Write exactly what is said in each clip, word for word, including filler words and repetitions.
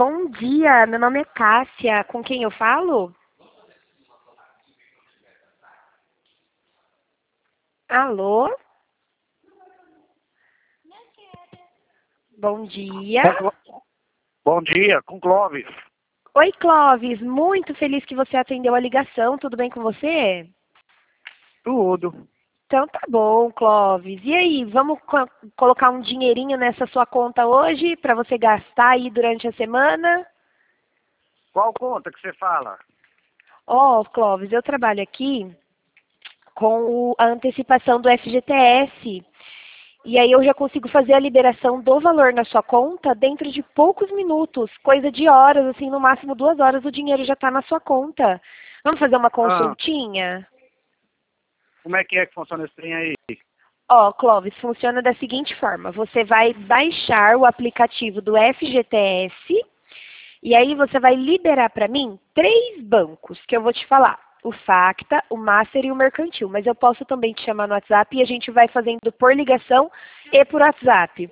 bom dia. Meu nome é Cássia. Com quem eu falo? Alô? Bom dia. Com Clo- Bom dia, com Clóvis. Oi, Clóvis. Muito feliz que você atendeu a ligação. Tudo bem com você? Tudo. Então tá bom, Clóvis. E aí, vamos co- colocar um dinheirinho nessa sua conta hoje para você gastar aí durante a semana? Qual conta que você fala? Ó, Clóvis, eu trabalho aqui com o- a antecipação do F G T S. E aí eu já consigo fazer a liberação do valor na sua conta dentro de poucos minutos, coisa de horas, assim, no máximo duas horas o dinheiro já está na sua conta. Vamos fazer uma Ah, consultinha? como é que é que funciona esse trem aí? Ó, Clóvis, funciona da seguinte forma. Você vai baixar o aplicativo do F G T S e aí você vai liberar para mim três bancos que eu vou te falar. O Facta, o Master e o Mercantil. Mas eu posso também te chamar no WhatsApp e a gente vai fazendo por ligação e por WhatsApp.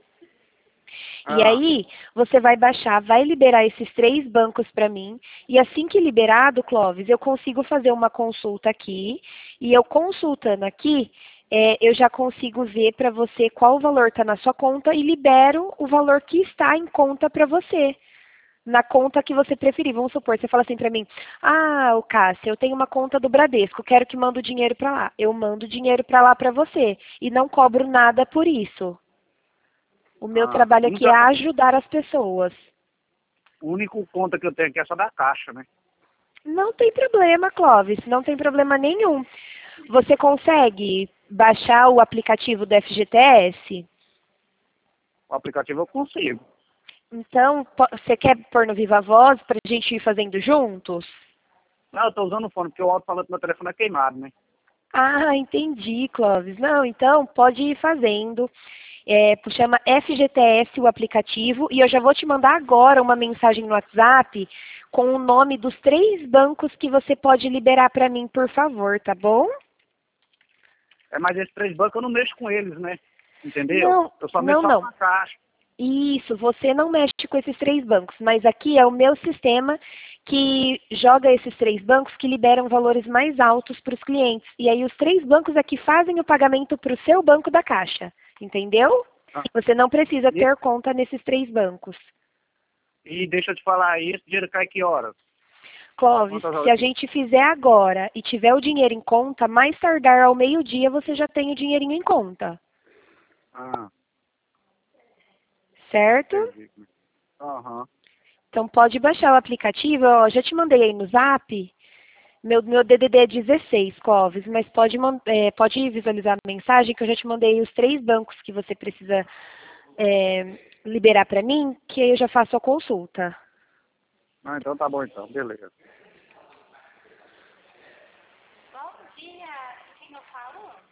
E Ah, aí, você vai baixar, vai liberar esses três bancos para mim. E assim que liberado, Clóvis, eu consigo fazer uma consulta aqui. E eu consultando aqui, é, eu já consigo ver para você qual o valor está na sua conta e libero o valor que está em conta para você. Na conta que você preferir. Vamos supor, você fala assim para mim, ah, o Cássia, eu tenho uma conta do Bradesco, quero que mande o dinheiro para lá. Eu mando o dinheiro para lá para você. E não cobro nada por isso. O meu ah. trabalho A aqui é única, ajudar as pessoas. a única conta que eu tenho aqui é essa da Caixa, né? Não tem problema, Clóvis, não tem problema nenhum. Você consegue baixar o aplicativo do F G T S? O aplicativo eu consigo. Então, po- você quer pôr no Viva Voz para a gente ir fazendo juntos? Não, eu tô usando o fone, porque o alto-falante do meu telefone é queimado, né? Ah, entendi, Clóvis. Não, então pode ir fazendo. É, chama F G T S o aplicativo e eu já vou te mandar agora uma mensagem no WhatsApp com o nome dos três bancos que você pode liberar para mim, por favor, tá bom? É, mas esses três bancos eu não mexo com eles, né? Entendeu? Não, Eu só mexo não, só não. com a Caixa. Isso, você não mexe com esses três bancos, mas aqui é o meu sistema que joga esses três bancos que liberam valores mais altos para os clientes. E aí os três bancos aqui fazem o pagamento para o seu banco da Caixa, entendeu? Ah, Você não precisa e, ter conta nesses três bancos. e deixa eu te falar aí, esse dinheiro cai que horas? Clóvis, Quantas se horas? a gente fizer agora e tiver o dinheiro em conta, mais tardar ao meio-dia você já tem o dinheirinho em conta, Ah, certo? entendi. Aham. Então pode baixar o aplicativo, ó, já te mandei aí no Zap. Meu, meu D D D é dezesseis, Clóvis, mas pode, man- é, pode visualizar a mensagem que eu já te mandei os três bancos que você precisa é, liberar para mim, que aí eu já faço a consulta. Ah, então tá bom então, beleza. Bom dia, quem eu falo?